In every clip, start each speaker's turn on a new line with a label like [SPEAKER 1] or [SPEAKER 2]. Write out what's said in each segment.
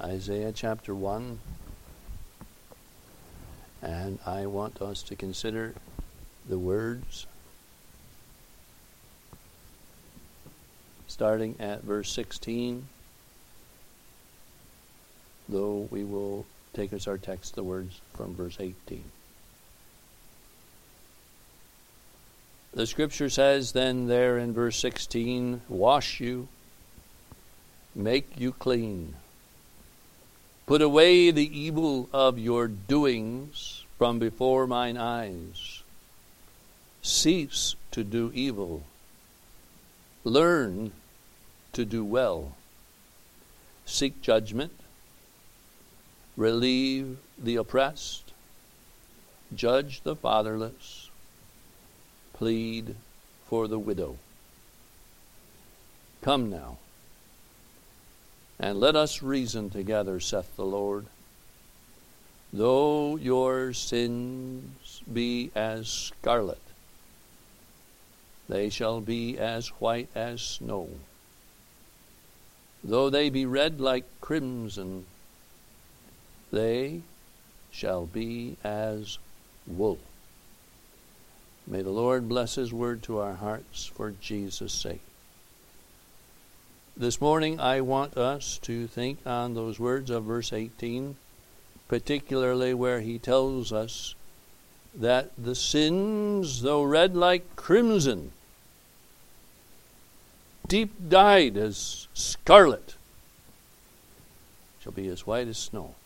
[SPEAKER 1] Isaiah chapter 1, and I want us to consider the words starting at verse 16, though we will take as our text the words from verse 18. The scripture says then there in verse 16, wash you, make you clean. Put away the evil of your doings from before mine eyes. Cease to do evil. Learn to do well. Seek judgment. Relieve the oppressed. Judge the fatherless. Plead for the widow. Come now, and let us reason together, saith the Lord. Though your sins be as scarlet, they shall be as white as snow. Though they be red like crimson, they shall be as wool. May the Lord bless His word to our hearts for Jesus' sake. This morning I want us to think on those words of verse 18, particularly where he tells us that the sins, though red like crimson, deep dyed as scarlet, shall be as white as snow.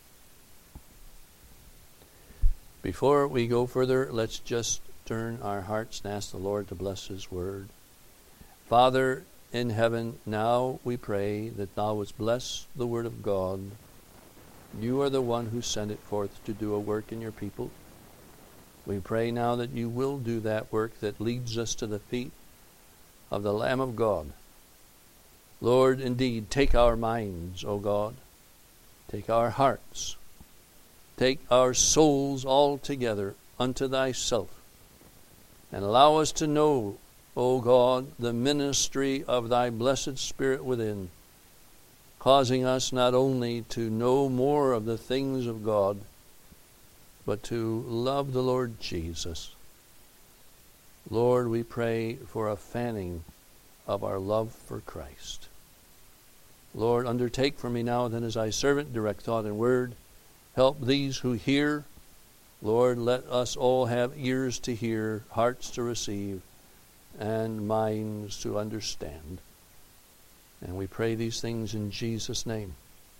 [SPEAKER 1] Before we go further, let's just turn our hearts and ask the Lord to bless His word. Father in heaven, now we pray that Thou wouldst bless the word of God. You are the one who sent it forth to do a work in your people. We pray now that you will do that work that leads us to the feet of the Lamb of God. Lord, indeed, take our minds, O God. Take our hearts. Take our souls altogether unto Thyself. And allow us to know, O God, the ministry of Thy blessed Spirit within, causing us not only to know more of the things of God, but to love the Lord Jesus. Lord, we pray for a fanning of our love for Christ. Lord, undertake for me now then as Thy servant, direct thought and word. Help these who hear. Lord, let us all have ears to hear, hearts to receive, and minds to understand. And we pray these things in Jesus' name.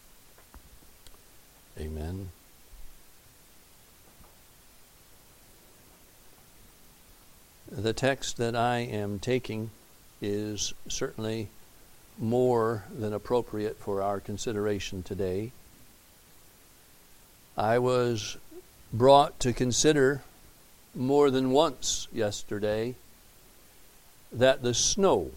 [SPEAKER 1] Amen. The text that I am taking is certainly more than appropriate for our consideration today. I was brought to consider more than once yesterday that the snow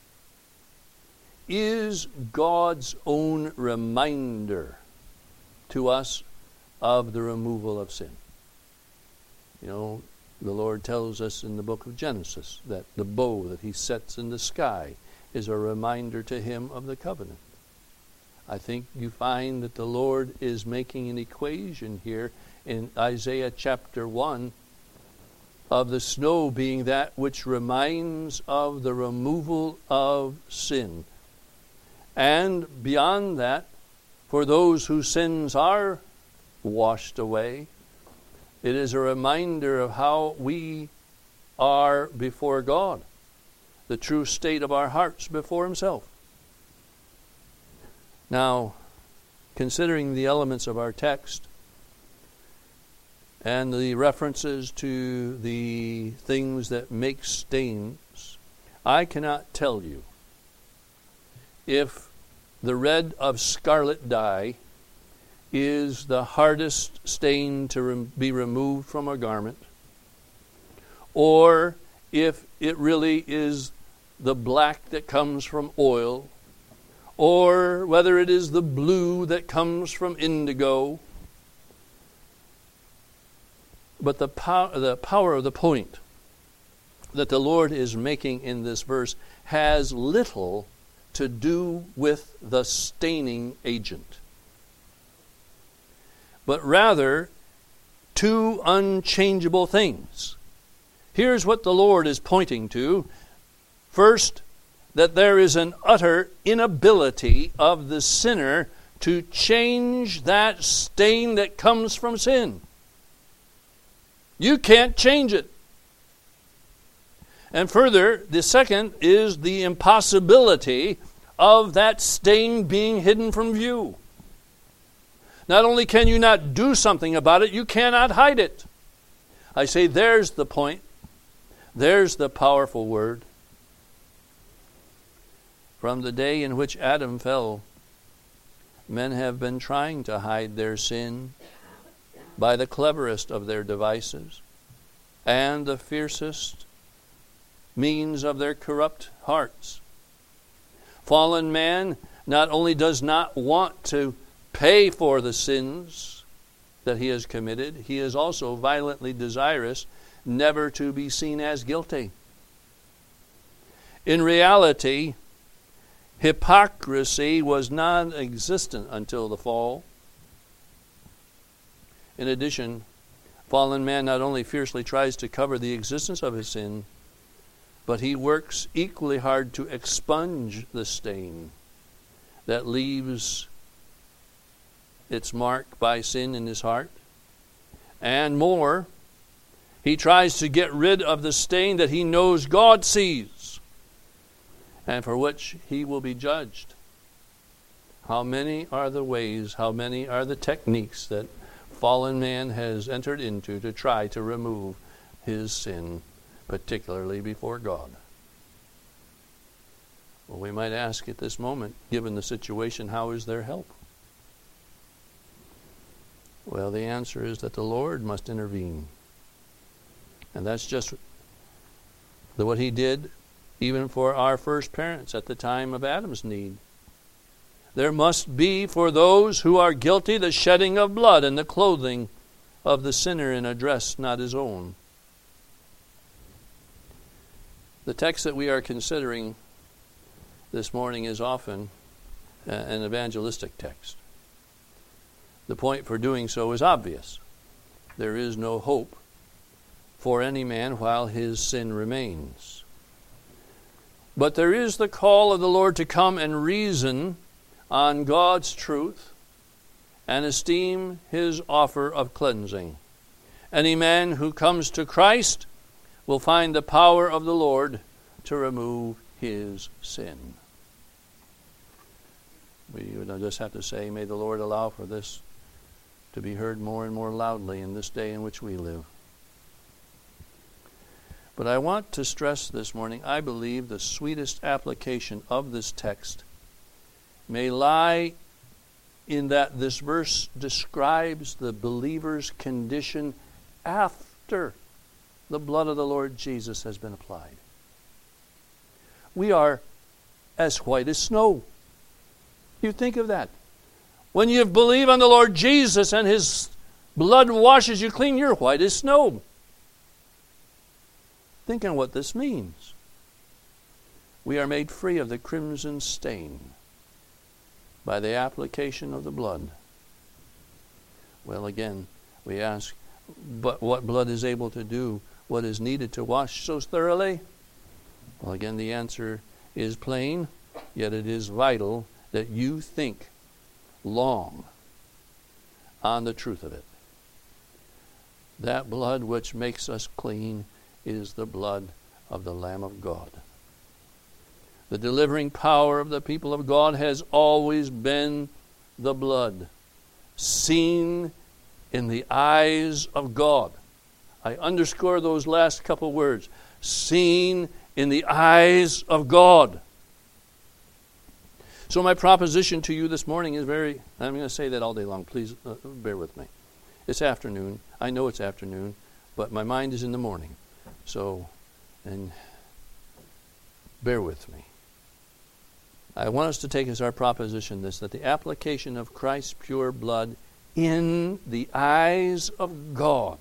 [SPEAKER 1] is God's own reminder to us of the removal of sin. You know, the Lord tells us in the book of Genesis that the bow that He sets in the sky is a reminder to Him of the covenant. I think you find that the Lord is making an equation here in Isaiah chapter 1 of the snow being that which reminds of the removal of sin. And beyond that, for those whose sins are washed away, it is a reminder of how we are before God, the true state of our hearts before Himself. Now, considering the elements of our text and the references to the things that make stains, I cannot tell you if the red of scarlet dye is the hardest stain to be removed from a garment, or if it really is the black that comes from oil, or whether it is the blue that comes from indigo. But the power of the point that the Lord is making in this verse has little to do with the staining agent. but rather two unchangeable things. Here's what the Lord is pointing to. First, that there is an utter inability of the sinner to change that stain that comes from sin. You can't change it. And further, the second is the impossibility of that stain being hidden from view. Not only can you not do something about it, you cannot hide it. I say, there's the point. There's the powerful word. From the day in which Adam fell, men have been trying to hide their sin by the cleverest of their devices and the fiercest means of their corrupt hearts. Fallen man not only does not want to pay for the sins that he has committed, he is also violently desirous never to be seen as guilty. In reality, hypocrisy was non-existent until the fall. In addition, fallen man not only fiercely tries to cover the existence of his sin, but he works equally hard to expunge the stain that leaves its mark by sin in his heart. And more, he tries to get rid of the stain that he knows God sees and for which he will be judged. How many are the ways, how many are the techniques that fallen man has entered into to try to remove his sin, particularly before God? Well, we might ask at this moment, given the situation, how is there help? Well, the answer is that the Lord must intervene. And that's just what he did even for our first parents at the time of Adam's need. There must be for those who are guilty the shedding of blood and the clothing of the sinner in a dress not his own. The text that we are considering this morning is often an evangelistic text. The point for doing so is obvious. There is no hope for any man while his sin remains. But there is the call of the Lord to come and reason on God's truth and esteem his offer of cleansing. Any man who comes to Christ will find the power of the Lord to remove his sin. We would just have to say, may the Lord allow for this to be heard more and more loudly in this day in which we live. But I want to stress this morning, I believe the sweetest application of this text may lie in that this verse describes the believer's condition after the blood of the Lord Jesus has been applied. We are as white as snow. You think of that. When you believe on the Lord Jesus and his blood washes you clean, you're white as snow. Think on what this means. We are made free of the crimson stain by the application of the blood. Well, again, we ask, but what blood is able to do what is needed to wash so thoroughly? Well, again, the answer is plain, yet it is vital that you think long on the truth of it. That blood which makes us clean is the blood of the Lamb of God. The delivering power of the people of God has always been the blood, seen in the eyes of God. I underscore those last couple words. Seen in the eyes of God. So my proposition to you this morning is I'm going to say that all day long. Please bear with me. It's afternoon. I know it's afternoon, but my mind is in the morning. So, and bear with me. I want us to take as our proposition this, that the application of Christ's pure blood in the eyes of God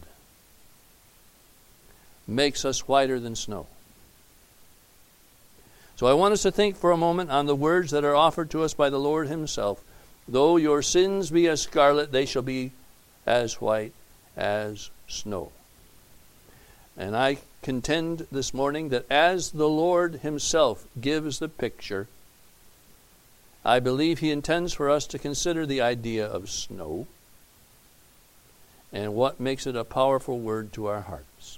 [SPEAKER 1] makes us whiter than snow. So I want us to think for a moment on the words that are offered to us by the Lord himself. Though your sins be as scarlet, they shall be as white as snow. And I contend this morning that as the Lord himself gives the picture, I believe he intends for us to consider the idea of snow and what makes it a powerful word to our hearts.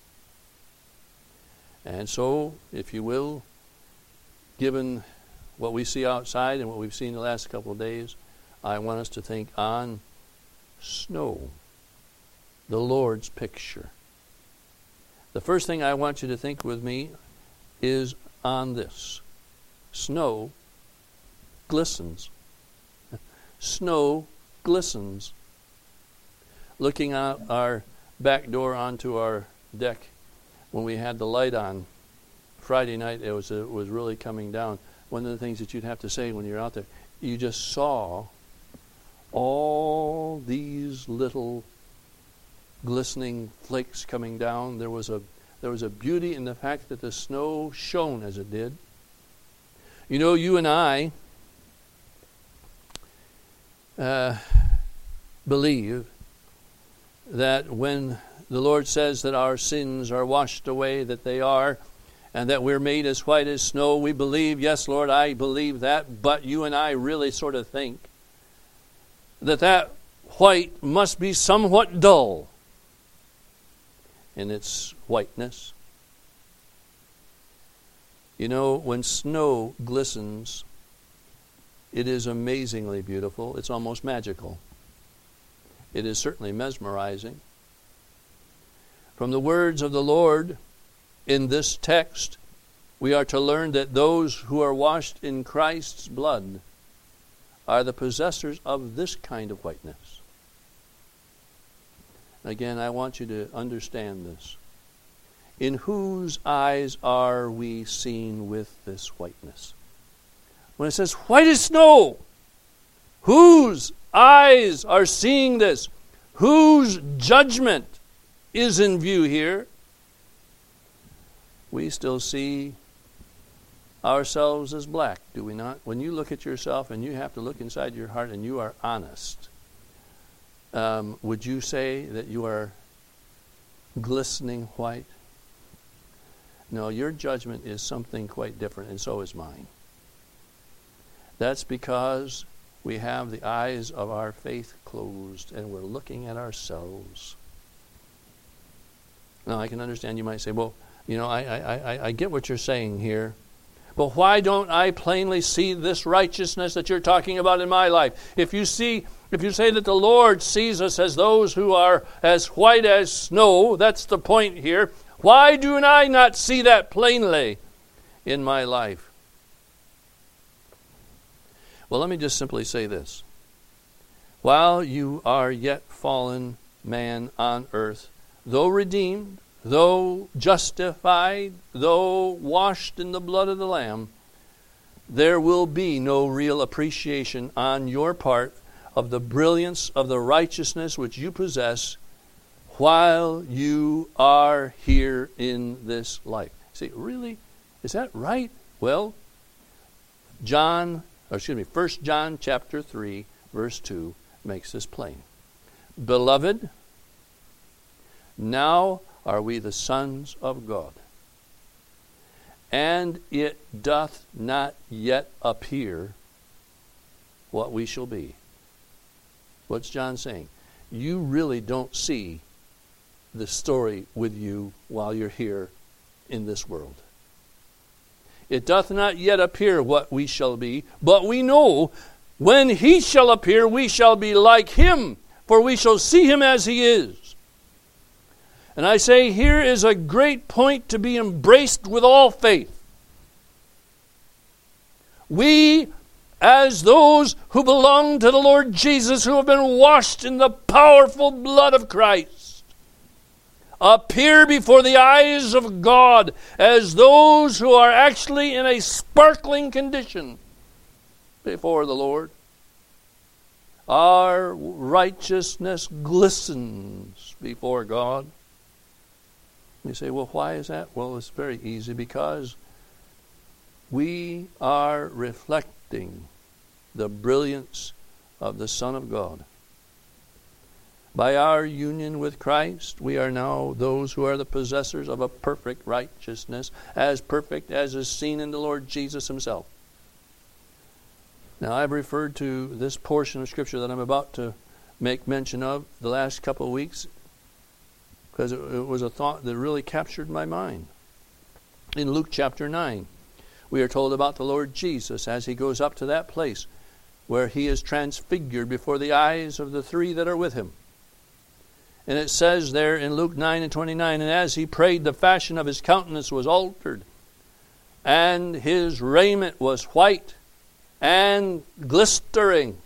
[SPEAKER 1] And so, if you will, given what we see outside and what we've seen the last couple of days, I want us to think on snow, the Lord's picture. The first thing I want you to think with me is on this. Snow glistens. Snow glistens. Looking out our back door onto our deck, when we had the light on Friday night, it was really coming down. One of the things that you'd have to say when you're out there, you just saw all these little glistening flakes coming down. There was a beauty in the fact that the snow shone as it did. You know, you and I believe that when the Lord says that our sins are washed away, that they are, and that we're made as white as snow, we believe, yes, Lord, I believe that, but you and I really sort of think that white must be somewhat dull in its whiteness. You know, when snow glistens, it is amazingly beautiful. It's almost magical. It is certainly mesmerizing. From the words of the Lord in this text, we are to learn that those who are washed in Christ's blood are the possessors of this kind of whiteness. Again, I want you to understand this. In whose eyes are we seen with this whiteness? When it says white as snow, whose eyes are seeing this? Whose judgment is in view here? We still see ourselves as black, do we not? When you look at yourself and you have to look inside your heart and you are honest, would you say that you are glistening white? No, your judgment is something quite different, and so is mine. That's because we have the eyes of our faith closed and we're looking at ourselves. Now, I can understand you might say, well, you know, I get what you're saying here, but why don't I plainly see this righteousness that you're talking about in my life? If you say that the Lord sees us as those who are as white as snow, that's the point here. Why do I not see that plainly in my life? Well, let me just simply say this. While you are yet fallen man on earth, though redeemed, though justified, though washed in the blood of the Lamb, there will be no real appreciation on your part of the brilliance of the righteousness which you possess while you are here in this life. See, really? Is that right? Well, 1 John chapter 3, verse 2 makes this plain. Beloved, now are we the sons of God, and it doth not yet appear what we shall be. What's John saying? You really don't see the story with you while you're here in this world. It doth not yet appear what we shall be, but we know when he shall appear, we shall be like him, for we shall see him as he is. And I say, here is a great point to be embraced with all faith. We, as those who belong to the Lord Jesus, who have been washed in the powerful blood of Christ, appear before the eyes of God as those who are actually in a sparkling condition before the Lord. Our righteousness glistens before God. You say, well, why is that? Well, it's very easy, because we are reflecting the brilliance of the Son of God. By our union with Christ, we are now those who are the possessors of a perfect righteousness, as perfect as is seen in the Lord Jesus himself. Now, I've referred to this portion of Scripture that I'm about to make mention of the last couple of weeks because it was a thought that really captured my mind. In Luke chapter 9, we are told about the Lord Jesus as he goes up to that place where he is transfigured before the eyes of the three that are with him. And it says there in Luke 9 and 29, and as he prayed, the fashion of his countenance was altered, and his raiment was white and glistering.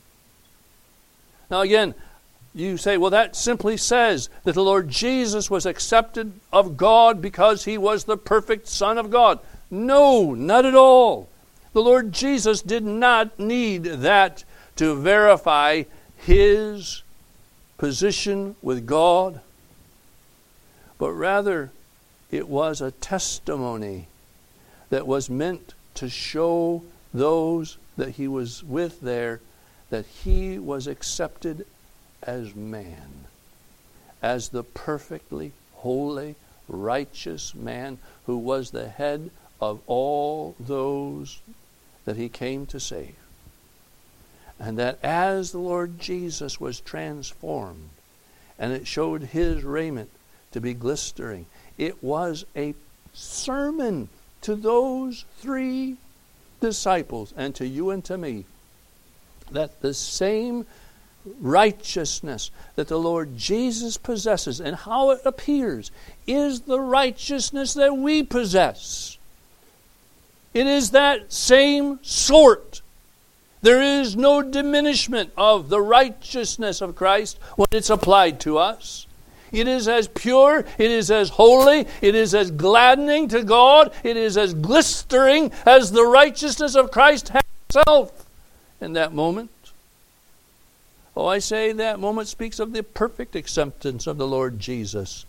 [SPEAKER 1] Now again, you say, well, that simply says that the Lord Jesus was accepted of God because he was the perfect Son of God. No, not at all. The Lord Jesus did not need that to verify his position with God, but rather it was a testimony that was meant to show those that he was with there that he was accepted as man, as the perfectly holy, righteous man who was the head of all those that he came to save. And that as the Lord Jesus was transformed, and it showed his raiment to be glistering, it was a sermon to those three disciples and to you and to me, that the same righteousness that the Lord Jesus possesses and how it appears is the righteousness that we possess. It is that same sort. There is no diminishment of the righteousness of Christ when it's applied to us. It is as pure, it is as holy, it is as gladdening to God, it is as glistering as the righteousness of Christ himself in that moment. Oh, I say that moment speaks of the perfect acceptance of the Lord Jesus.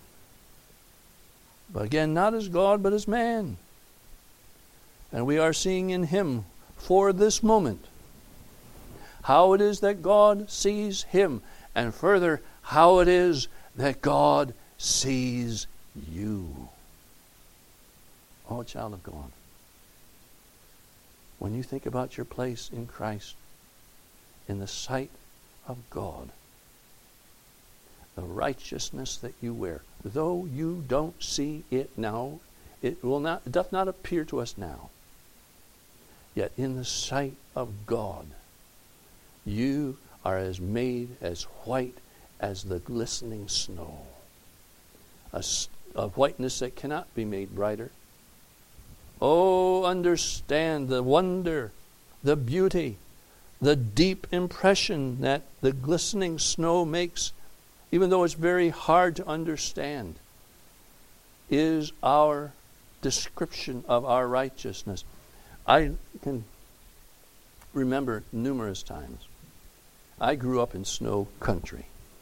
[SPEAKER 1] But again, not as God, but as man. And we are seeing in him for this moment how it is that God sees him, and further, how it is that God sees you. Oh, child of God, when you think about your place in Christ, in the sight of God, the righteousness that you wear, though you don't see it now, it doth not appear to us now. Yet in the sight of God, you are as made as white as the glistening snow. A whiteness that cannot be made brighter. Oh, understand the wonder, the beauty, the deep impression that the glistening snow makes, even though it's very hard to understand, is our description of our righteousness. I can remember numerous times. I grew up in snow country.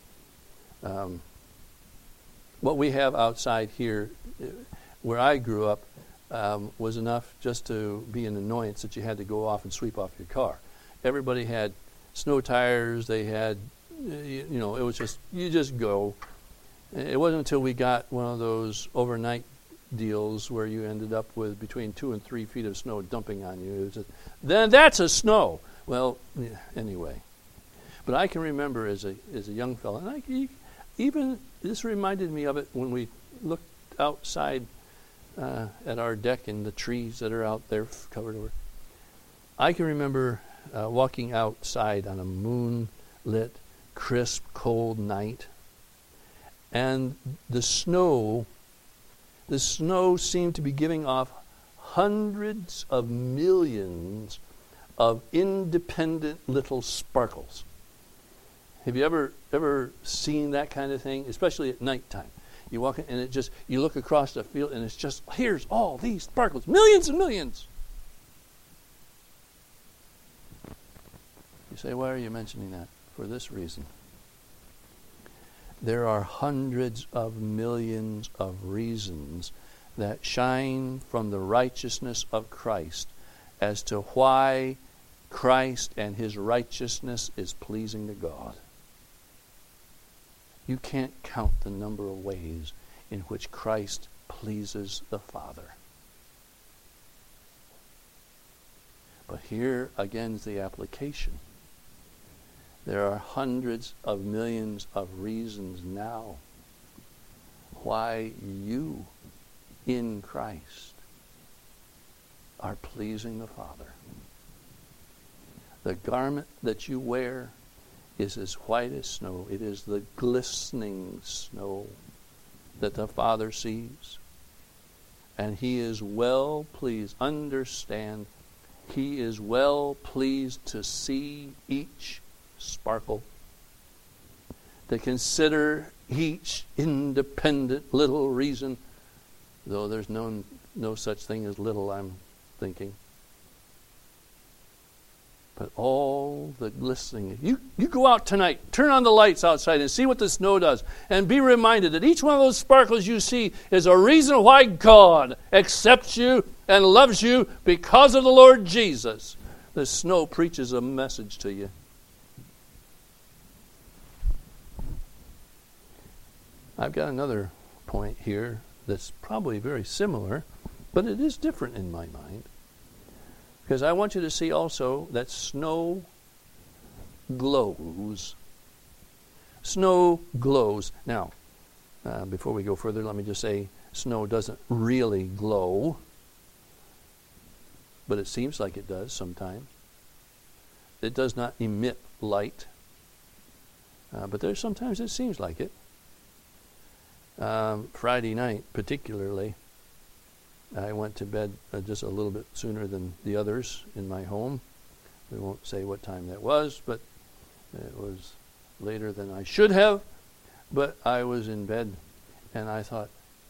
[SPEAKER 1] What we have outside here, where I grew up, was enough just to be an annoyance that you had to go off and sweep off your car. Everybody had snow tires. They had, it was just, you just go. It wasn't until we got one of those overnight deals where you ended up with between 2 and 3 feet of snow dumping on you. Then that's a snow. Well, anyway. But I can remember as a young fellow, and even this reminded me of it when we looked outside at our deck and the trees that are out there covered over. I can remember walking outside on a moonlit, crisp, cold night, and the snow seemed to be giving off hundreds of millions of independent little sparkles. Have you ever seen that kind of thing, especially at nighttime? You walk in and you look across the field and it's just, here's all these sparkles, millions and millions. You say, why are you mentioning that? For this reason. There are hundreds of millions of reasons that shine from the righteousness of Christ as to why Christ and his righteousness is pleasing to God. You can't count the number of ways in which Christ pleases the Father. But here again is the application. There are hundreds of millions of reasons now why you in Christ are pleasing the Father. The garment that you wear is as white as snow. It is the glistening snow that the Father sees. And He is well pleased. Understand, He is well pleased to see each sparkle, to consider each independent little reason, though there's no such thing as little, I'm thinking. But all the glistening. You go out tonight, turn on the lights outside and see what the snow does. And be reminded that each one of those sparkles you see is a reason why God accepts you and loves you because of the Lord Jesus. The snow preaches a message to you. I've got another point here that's probably very similar, but it is different in my mind. Because I want you to see also that snow glows. Snow glows. Now, before we go further, let me just say snow doesn't really glow, but it seems like it does sometimes. It does not emit light, but there's sometimes it seems like it. Friday night particularly, I went to bed just a little bit sooner than the others in my home. We won't say what time that was, but it was later than I should have. But I was in bed and I thought,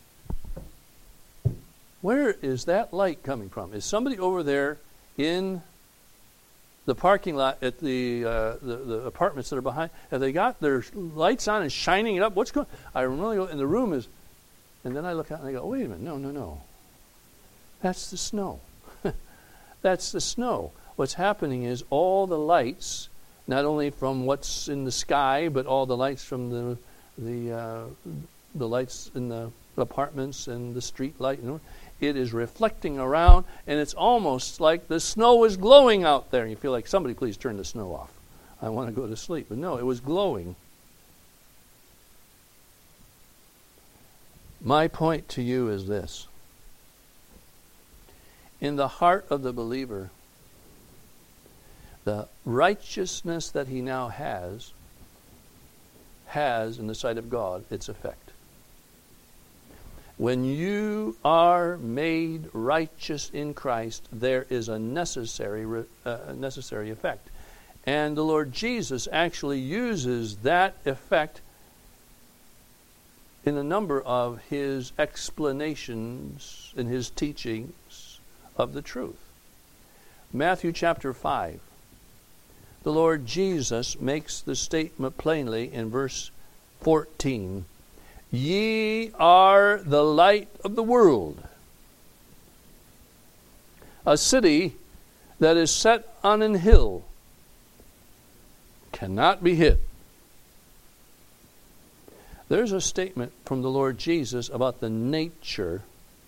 [SPEAKER 1] where is that light coming from? Is somebody over there in the parking lot at the apartments that are behind? Have they got their lights on and shining it up? What's going on? I really go, and the room is, and then I look out and I go, wait a minute, no. That's the snow. That's the snow. What's happening is all the lights, not only from what's in the sky, but all the lights from the lights in the apartments and the street light, it is reflecting around, and it's almost like the snow is glowing out there. And you feel like, somebody please turn the snow off. I want to go to sleep. But no, it was glowing. My point to you is this. In the heart of the believer, the righteousness that he now has in the sight of God its effect. When you are made righteous in Christ, there is a necessary effect. And the Lord Jesus actually uses that effect in a number of His explanations and His teachings of the truth. Matthew chapter 5. The Lord Jesus makes the statement plainly in verse 14. Ye are the light of the world. A city that is set on an hill cannot be hid. There's a statement from the Lord Jesus about the nature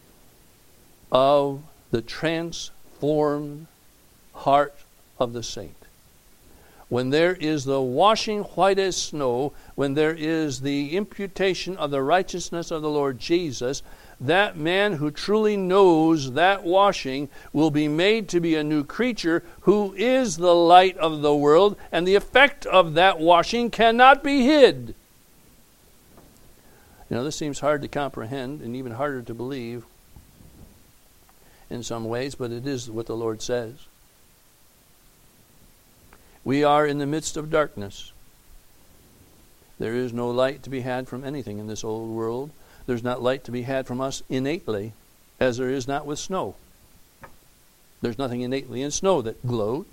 [SPEAKER 1] of the transformed heart of the saint. When there is the washing white as snow, when there is the imputation of the righteousness of the Lord Jesus, that man who truly knows that washing will be made to be a new creature who is the light of the world, and the effect of that washing cannot be hid. This seems hard to comprehend and even harder to believe in some ways, but it is what the Lord says. We are in the midst of darkness. There is no light to be had from anything in this old world. There's not light to be had from us innately, as there is not with snow. There's nothing innately in snow that glows.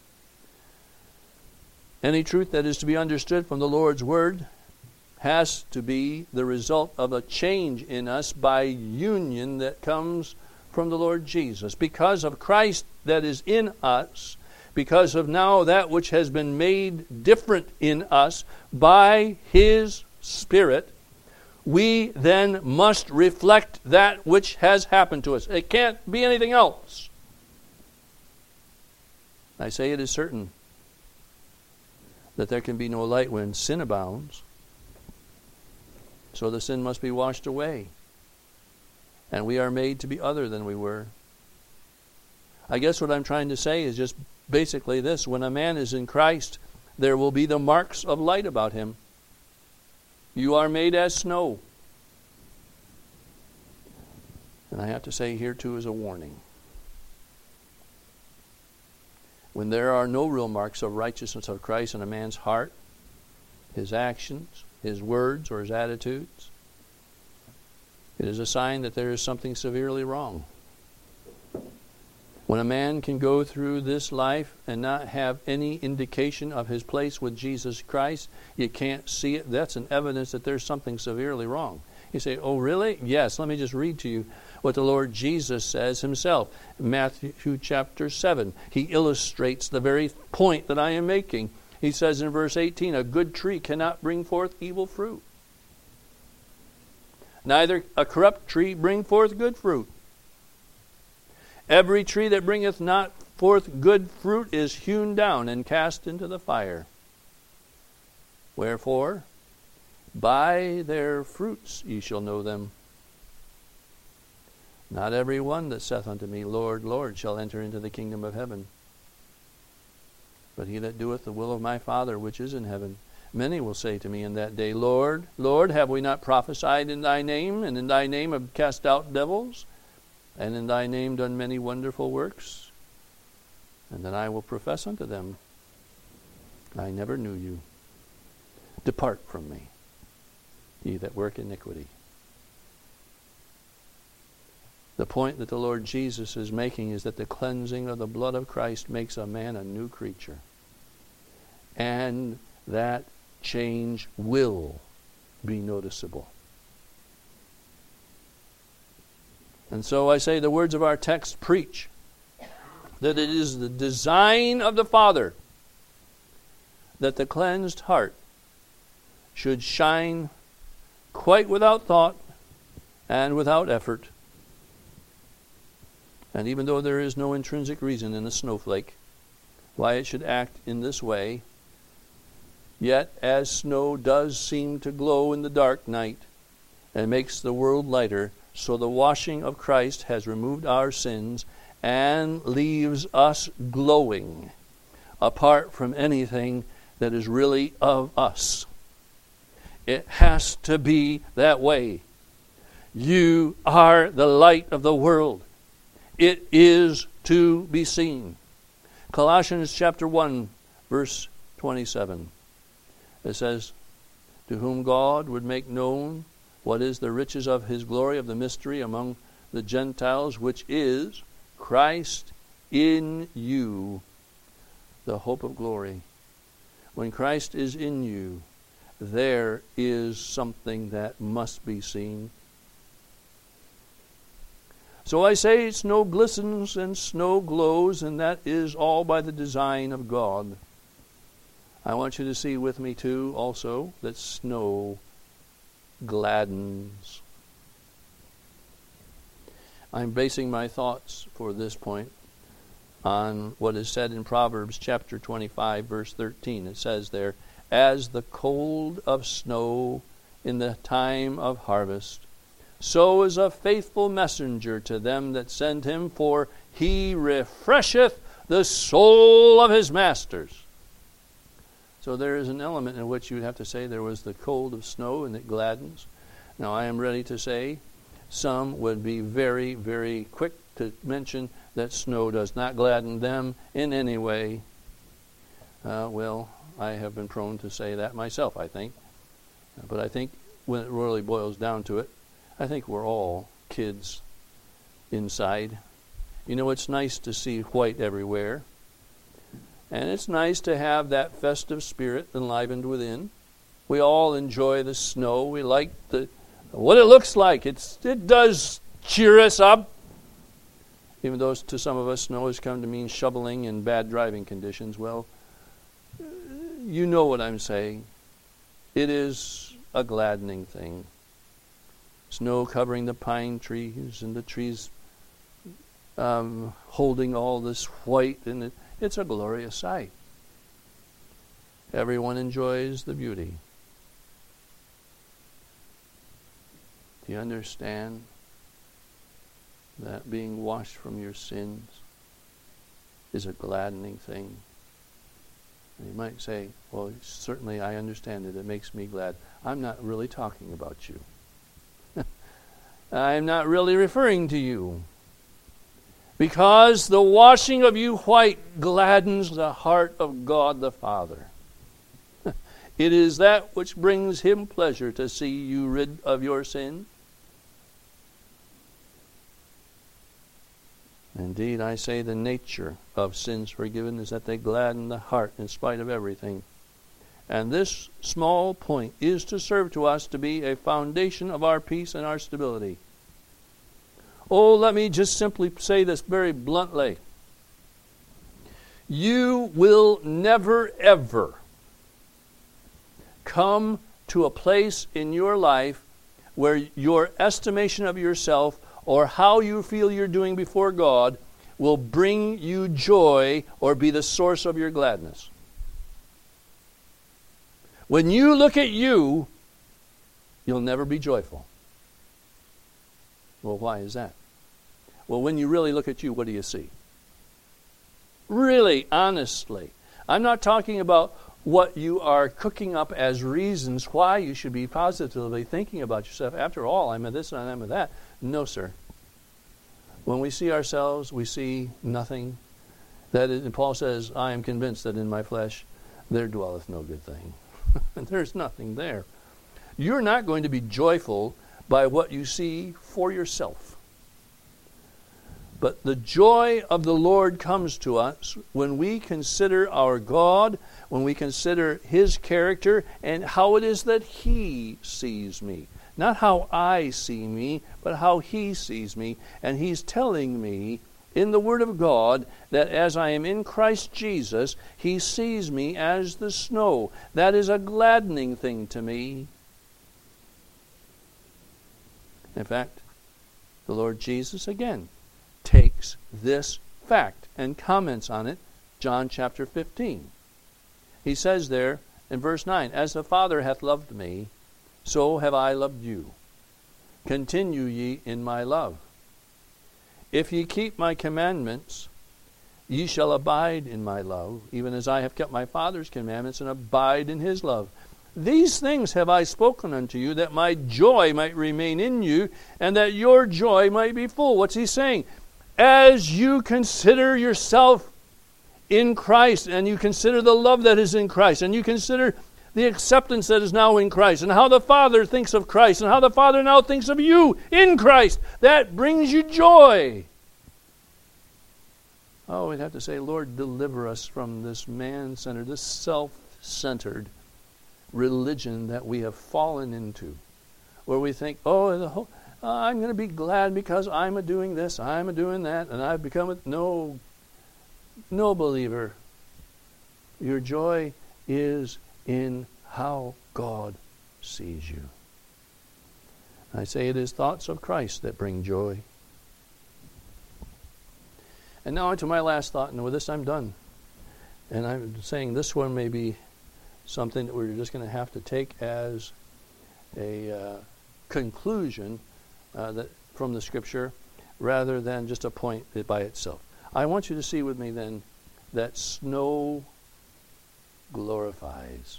[SPEAKER 1] Any truth that is to be understood from the Lord's Word has to be the result of a change in us by union that comes from the Lord Jesus. Because of Christ that is in us, because of now that which has been made different in us by His Spirit, we then must reflect that which has happened to us. It can't be anything else. I say it is certain that there can be no light when sin abounds. So the sin must be washed away. And we are made to be other than we were. I guess what I'm trying to say is just basically this. When a man is in Christ, there will be the marks of light about him. You are made as snow. And I have to say here too is a warning. When there are no real marks of righteousness of Christ in a man's heart, his actions, his words, or his attitudes, it is a sign that there is something severely wrong. When a man can go through this life and not have any indication of his place with Jesus Christ, you can't see it, that's an evidence that there's something severely wrong. You say, oh really? Yes, let me just read to you what the Lord Jesus says himself. Matthew chapter 7. He illustrates the very point that I am making. He says in verse 18, a good tree cannot bring forth evil fruit. Neither a corrupt tree bring forth good fruit. Every tree that bringeth not forth good fruit is hewn down and cast into the fire. Wherefore, by their fruits ye shall know them. Not every one that saith unto me, Lord, Lord, shall enter into the kingdom of heaven, but he that doeth the will of my Father which is in heaven. Many will say to me in that day, Lord, Lord, have we not prophesied in thy name, and in thy name have cast out devils, and in thy name done many wonderful works? And then I will profess unto them, I never knew you. Depart from me, ye that work iniquity. The point that the Lord Jesus is making is that the cleansing of the blood of Christ makes a man a new creature. And that change will be noticeable. And so I say the words of our text preach that it is the design of the Father that the cleansed heart should shine quite without thought and without effort. And even though there is no intrinsic reason in a snowflake why it should act in this way, yet as snow does seem to glow in the dark night and makes the world lighter, so the washing of Christ has removed our sins and leaves us glowing apart from anything that is really of us. It has to be that way. You are the light of the world. It is to be seen. Colossians chapter 1, verse 27. It says, to whom God would make known what is the riches of his glory of the mystery among the Gentiles, which is Christ in you, the hope of glory. When Christ is in you, there is something that must be seen. So I say snow glistens and snow glows, and that is all by the design of God. I want you to see with me too also that snow gladdens. I'm basing my thoughts for this point on what is said in Proverbs chapter 25 verse 13. It says there, as the cold of snow in the time of harvest, so is a faithful messenger to them that send him, for he refresheth the soul of his masters. So there is an element in which you would have to say there was the cold of snow and it gladdens. Now I am ready to say some would be very, very quick to mention that snow does not gladden them in any way. Well, I have been prone to say that myself, I think. But I think when it really boils down to it, I think we're all kids inside. You know, it's nice to see white everywhere. And it's nice to have that festive spirit enlivened within. We all enjoy the snow. We like what it looks like. It does cheer us up. Even though to some of us snow has come to mean shoveling and bad driving conditions. Well, you know what I'm saying. It is a gladdening thing. Snow covering the pine trees, and the trees holding all this white, and it's a glorious sight. Everyone enjoys the beauty. Do you understand that being washed from your sins is a gladdening thing? And you might say, well, certainly I understand it. It makes me glad. I'm not really talking about you. I'm not really referring to you. Because the washing of you white gladdens the heart of God the Father. It is that which brings Him pleasure to see you rid of your sin. Indeed, I say the nature of sins forgiven is that they gladden the heart in spite of everything. And this small point is to serve to us to be a foundation of our peace and our stability. Oh, let me just simply say this very bluntly. You will never, ever come to a place in your life where your estimation of yourself or how you feel you're doing before God will bring you joy or be the source of your gladness. When you look at you, you'll never be joyful. Well, why is that? Well, when you really look at you, what do you see? Really, honestly. I'm not talking about what you are cooking up as reasons why you should be positively thinking about yourself. After all, I'm a this and I'm a that. No, sir. When we see ourselves, we see nothing. That is, and Paul says, I am convinced that in my flesh there dwelleth no good thing. There's nothing there. You're not going to be joyful by what you see for yourself. But the joy of the Lord comes to us when we consider our God, when we consider His character, and how it is that He sees me. Not how I see me, but how He sees me. And He's telling me in the Word of God that as I am in Christ Jesus, He sees me as the snow. That is a gladdening thing to me. In fact, the Lord Jesus again takes this fact and comments on it. John chapter 15. He says there in verse 9, As the Father hath loved me, so have I loved you. Continue ye in my love. If ye keep my commandments, ye shall abide in my love, even as I have kept my Father's commandments and abide in His love. These things have I spoken unto you, that my joy might remain in you, and that your joy might be full. What's he saying? As you consider yourself in Christ, and you consider the love that is in Christ, and you consider the acceptance that is now in Christ, and how the Father thinks of Christ, and how the Father now thinks of you in Christ, that brings you joy. Oh, we'd have to say, Lord, deliver us from this man-centered, this self-centered religion that we have fallen into, where we think, I'm going to be glad because I'm doing this, I'm doing that, and I've become a... No believer. Your joy is in how God sees you. I say it is thoughts of Christ that bring joy. And now to my last thought, and with this I'm done. And I'm saying this one may be something that we're just going to have to take as a conclusion that from the Scripture, rather than just a point by itself. I want you to see with me then that snow glorifies.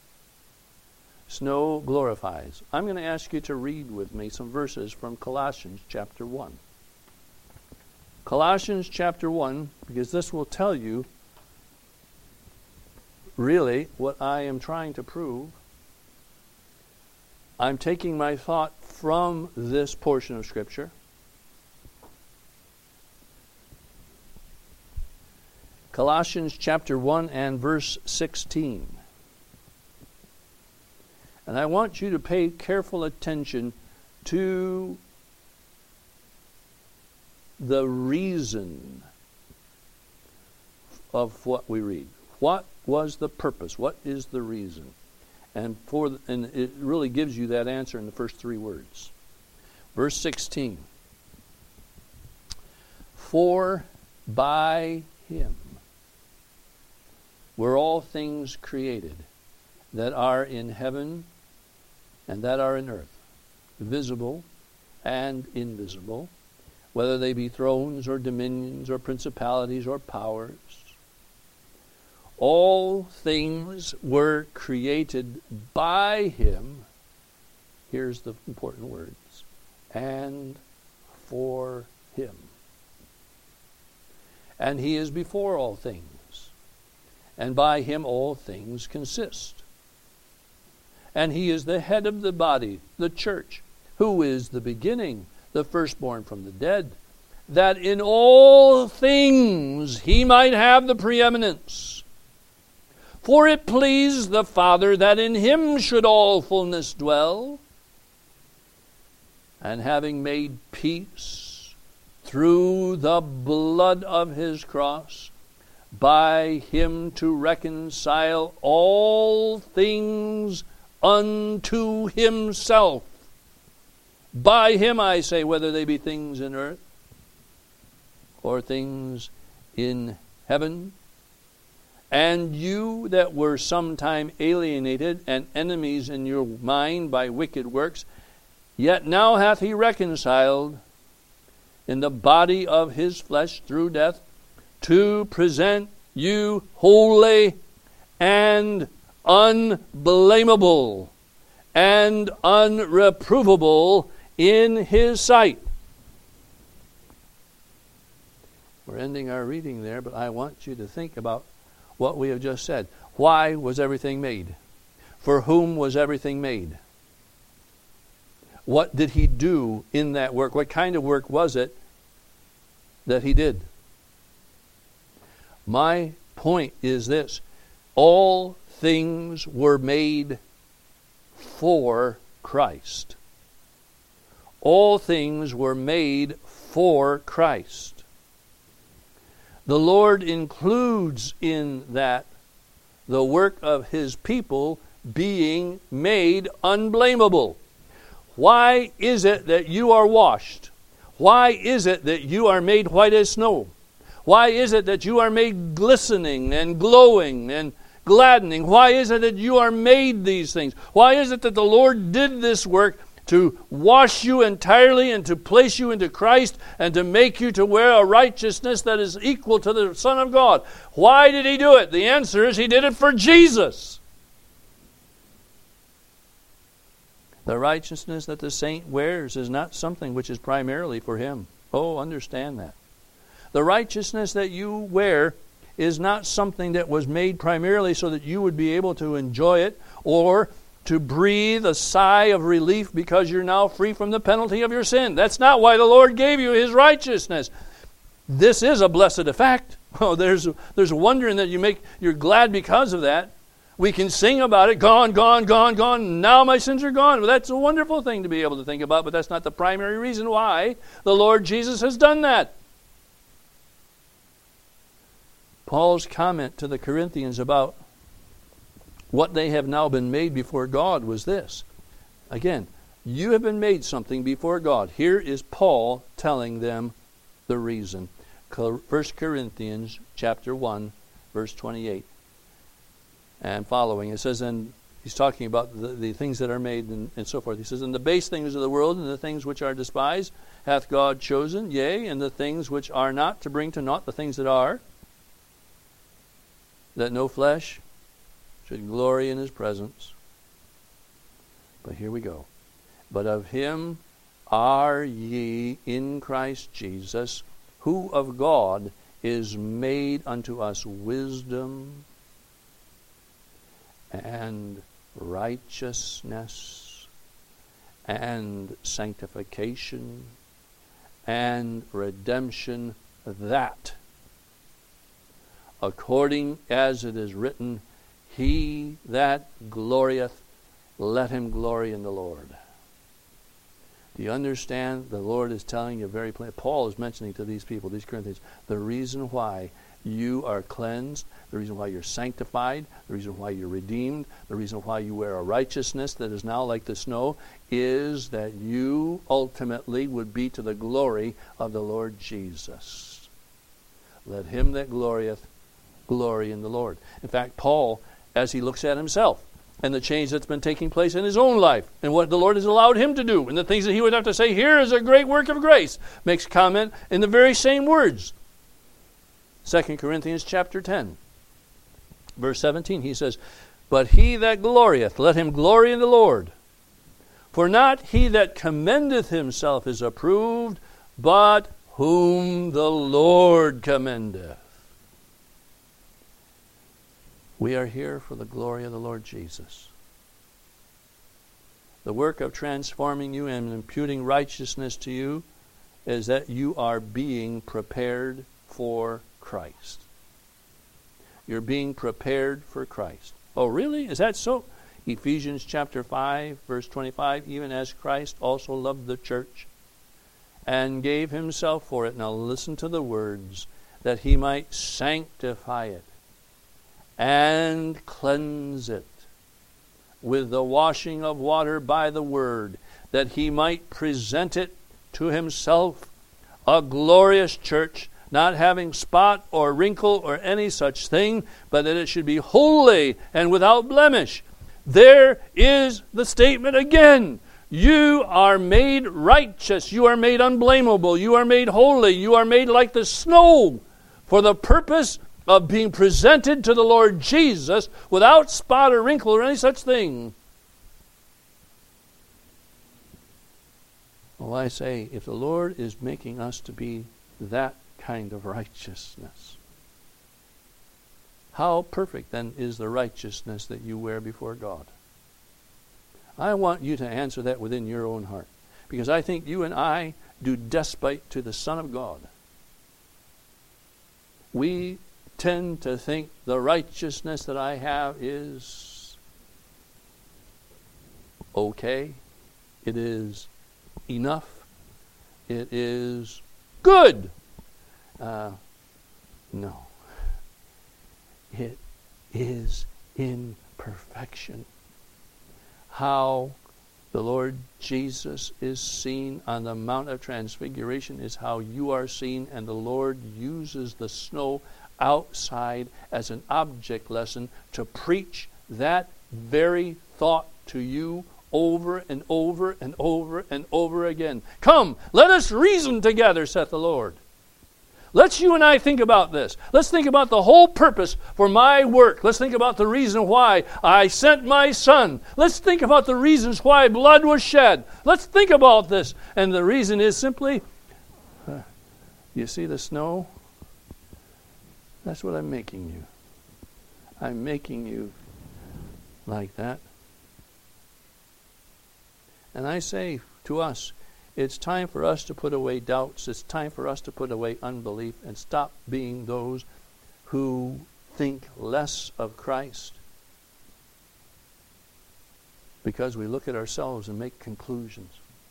[SPEAKER 1] Snow glorifies. I'm going to ask you to read with me some verses from Colossians chapter 1. Colossians chapter 1, because this will tell you really what I am trying to prove. I'm taking my thought from this portion of Scripture. Colossians chapter 1 and verse 16. And I want you to pay careful attention to the reason of what we read. What was the purpose? What is the reason? And it really gives you that answer in the first 3 words. Verse 16. For by him were all things created that are in heaven and that are in earth, visible and invisible, whether they be thrones or dominions or principalities or powers. All things were created by him, here's the important words, and for him. And he is before all things, and by him all things consist. And he is the head of the body, the church, who is the beginning, the firstborn from the dead, that in all things he might have the preeminence. For it pleased the Father that in him should all fullness dwell. And having made peace through the blood of his cross, by him to reconcile all things unto himself. By him, I say, whether they be things in earth or things in heaven. And you that were sometime alienated and enemies in your mind by wicked works, yet now hath he reconciled in the body of his flesh through death, to present you holy and unblameable and unreprovable in his sight. We're ending our reading there, but I want you to think about what we have just said. Why was everything made? For whom was everything made? What did he do in that work? What kind of work was it that he did? My point is this. All things were made for Christ. All things were made for Christ. The Lord includes in that the work of his people being made unblameable. Why is it that you are washed? Why is it that you are made white as snow? Why is it that you are made glistening and glowing and gladdening? Why is it that you are made these things? Why is it that the Lord did this work to wash you entirely and to place you into Christ and to make you to wear a righteousness that is equal to the Son of God? Why did he do it? The answer is he did it for Jesus. The righteousness that the saint wears is not something which is primarily for him. Oh, understand that. The righteousness that you wear is not something that was made primarily so that you would be able to enjoy it or to breathe a sigh of relief because you're now free from the penalty of your sin. That's not why the Lord gave you his righteousness. This is a blessed effect. Oh, there's a wonder in that you're glad because of that. We can sing about it, gone, gone, gone, gone. Now my sins are gone. Well, that's a wonderful thing to be able to think about, but that's not the primary reason why the Lord Jesus has done that. Paul's comment to the Corinthians about what they have now been made before God was this. Again, you have been made something before God. Here is Paul telling them the reason. 1 Corinthians chapter 1, verse 28 and following. It says, and he's talking about the things that are made and so forth. He says, and the base things of the world and the things which are despised hath God chosen, yea, and the things which are not, to bring to naught the things that are, that no flesh should glory in his presence. But here we go. But of him are ye in Christ Jesus, who of God is made unto us wisdom and righteousness and sanctification and redemption, that according as it is written, he that glorieth, let him glory in the Lord. Do you understand? The Lord is telling you very plainly. Paul is mentioning to these people, these Corinthians, the reason why you are cleansed, the reason why you're sanctified, the reason why you're redeemed, the reason why you wear a righteousness that is now like the snow, is that you ultimately would be to the glory of the Lord Jesus. Let him that glorieth glory in the Lord. In fact, Paul, as he looks at himself and the change that's been taking place in his own life and what the Lord has allowed him to do and the things that he would have to say, here is a great work of grace, makes comment in the very same words. 2 Corinthians chapter 10, verse 17, he says, but he that glorieth, let him glory in the Lord. For not he that commendeth himself is approved, but whom the Lord commendeth. We are here for the glory of the Lord Jesus. The work of transforming you and imputing righteousness to you is that you are being prepared for Christ. You're being prepared for Christ. Oh, really? Is that so? Ephesians chapter 5, verse 25, even as Christ also loved the church and gave himself for it. Now listen to the words, that he might sanctify it and cleanse it with the washing of water by the word, that he might present it to himself a glorious church, not having spot or wrinkle or any such thing, but that it should be holy and without blemish. There is the statement again. You are made righteous. You are made unblameable. You are made holy. You are made like the snow for the purpose of being presented to the Lord Jesus without spot or wrinkle or any such thing. Well, I say, if the Lord is making us to be that kind of righteousness, how perfect then is the righteousness that you wear before God? I want you to answer that within your own heart, because I think you and I do despite to the Son of God. We tend to think the righteousness that I have is okay, it is enough, it is good. No. It is imperfection. How the Lord Jesus is seen on the Mount of Transfiguration is how you are seen, and the Lord uses the snow outside as an object lesson to preach that very thought to you over and over and over and over again. Come, let us reason together, saith the Lord. Let's you and I think about this. Let's think about the whole purpose for my work. Let's think about the reason why I sent my Son. Let's think about the reasons why blood was shed. Let's think about this. And the reason is simply, you see the snow? That's what I'm making you. I'm making you like that. And I say to us, it's time for us to put away doubts. It's time for us to put away unbelief and stop being those who think less of Christ because we look at ourselves and make conclusions.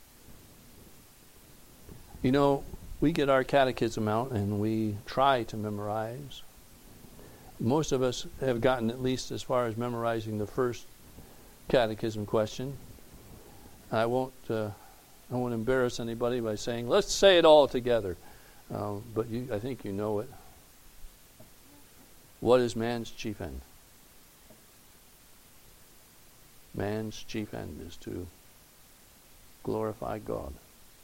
[SPEAKER 1] You know, we get our catechism out and we try to memorize. Most of us have gotten at least as far as memorizing the first catechism question. I won't embarrass anybody by saying, let's say it all together. But I think you know it. What is man's chief end? Man's chief end is to glorify God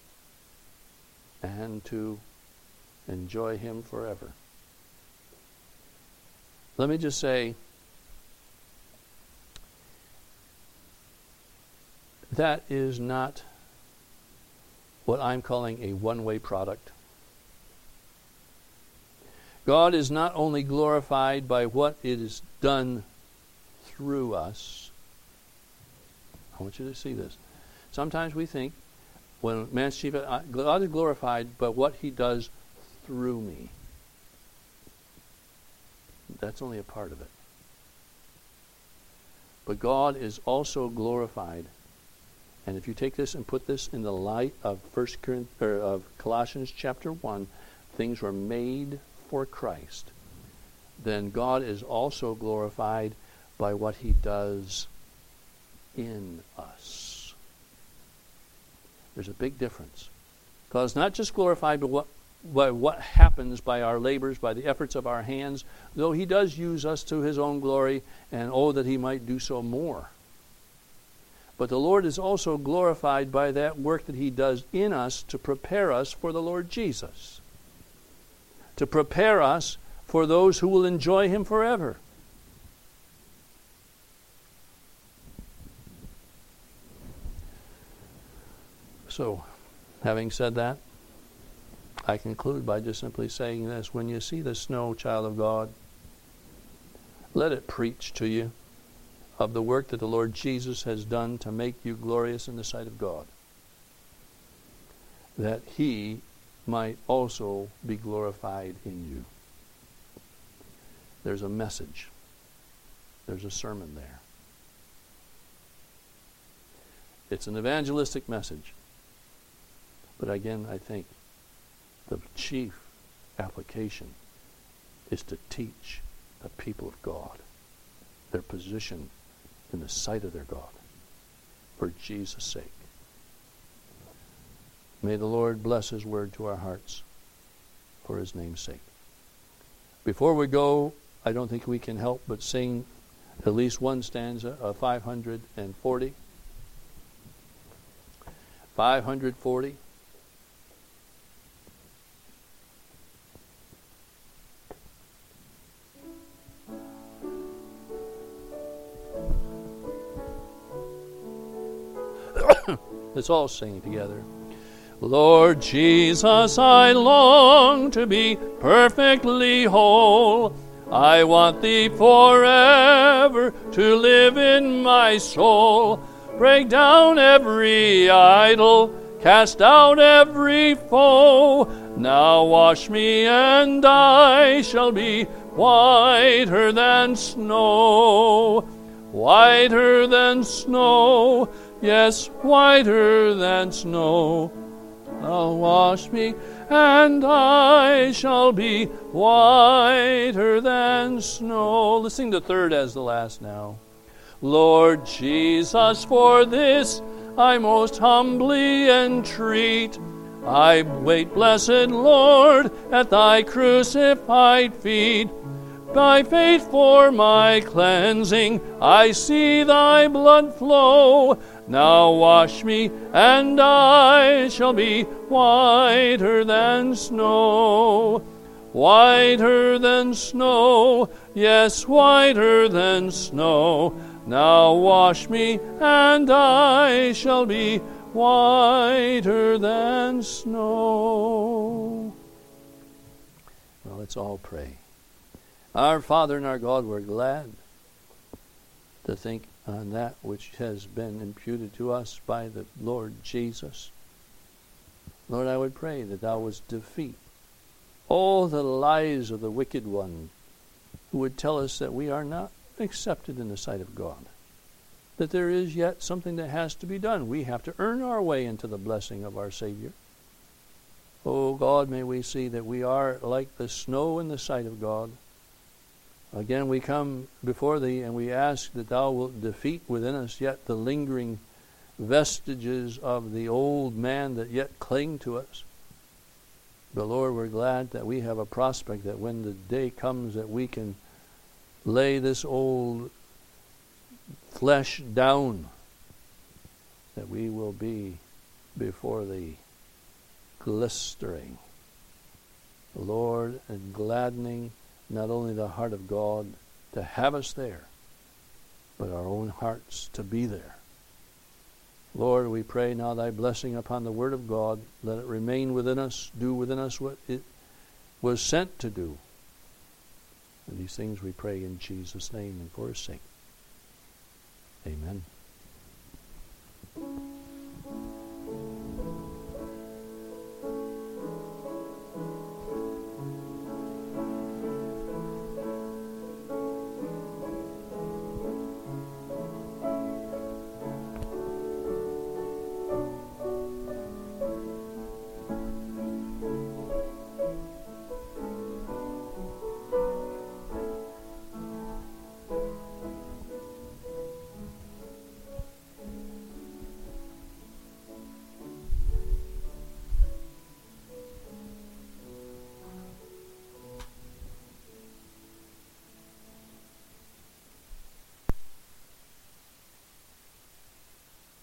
[SPEAKER 1] and to enjoy Him forever. Let me just say, that is not what I'm calling a one-way product. God is not only glorified by what is done through us. I want you to see this. Sometimes we think, when man's chief, God is glorified by what He does through me. That's only a part of it. But God is also glorified. And if you take this and put this in the light of Colossians chapter 1, things were made for Christ. then God is also glorified by what he does in us. There's a big difference. God's not just glorified by what happens by our labors, by the efforts of our hands, though he does use us to his own glory, and oh, that he might do so more. But the Lord is also glorified by that work that he does in us to prepare us for the Lord Jesus, to prepare us for those who will enjoy him forever. So, having said that, I conclude by just simply saying this. When you see the snow, child of God, let it preach to you of the work that the Lord Jesus has done to make you glorious in the sight of God, that he might also be glorified in you. There's a message. There's a sermon there. It's an evangelistic message. But again, I think the chief application is to teach the people of God their position in the sight of their God for Jesus' sake. May the Lord bless his word to our hearts for his name's sake. Before we go, I don't think we can help but sing at least one stanza of 540. 540. Let's all sing together. Lord Jesus, I long to be perfectly whole. I want thee forever to live in my soul. Break down every idol, cast out every foe. Now wash me and I shall be whiter than snow. Whiter than snow. Yes, whiter than snow. Now wash me, and I shall be whiter than snow. Let's sing the third as the last now. Lord Jesus, for this I most humbly entreat. I wait, blessed Lord, at thy crucified feet. By faith for my cleansing, I see thy blood flow. Now wash me, and I shall be whiter than snow. Whiter than snow, yes, whiter than snow. Now wash me, and I shall be whiter than snow. Well, let's all pray. Our Father and our God, we're glad to think on that which has been imputed to us by the Lord Jesus. Lord, I would pray that thou wouldst defeat all the lies of the wicked one who would tell us that we are not accepted in the sight of God, that there is yet something that has to be done. We have to earn our way into the blessing of our Savior. Oh God, may we see that we are like the snow in the sight of God. Again, we come before thee and we ask that thou wilt defeat within us yet the lingering vestiges of the old man that yet cling to us. But Lord, we're glad that we have a prospect that when the day comes that we can lay this old flesh down, that we will be before thee glistering, Lord, and gladdening not only the heart of God to have us there, but our own hearts to be there. Lord, we pray now thy blessing upon the word of God. Let it remain within us, do within us what it was sent to do. And these things we pray in Jesus' name and for his sake. Amen.